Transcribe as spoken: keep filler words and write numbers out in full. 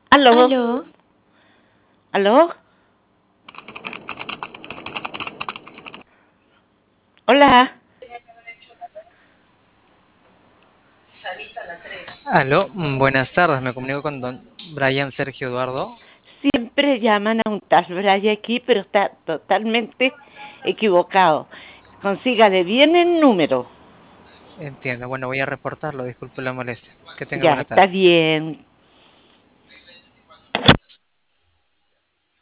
Aló, Aló, aló, hola. Aló, mm, buenas tardes, me comunico con don Brian Sergio Eduardo. Siempre llaman a un tal Bray aquí, pero está totalmente equivocado. Consígale bien el número. Entiendo, bueno, voy a reportarlo, disculpe la molestia. Que tenga Ya, buena está tarde. bien.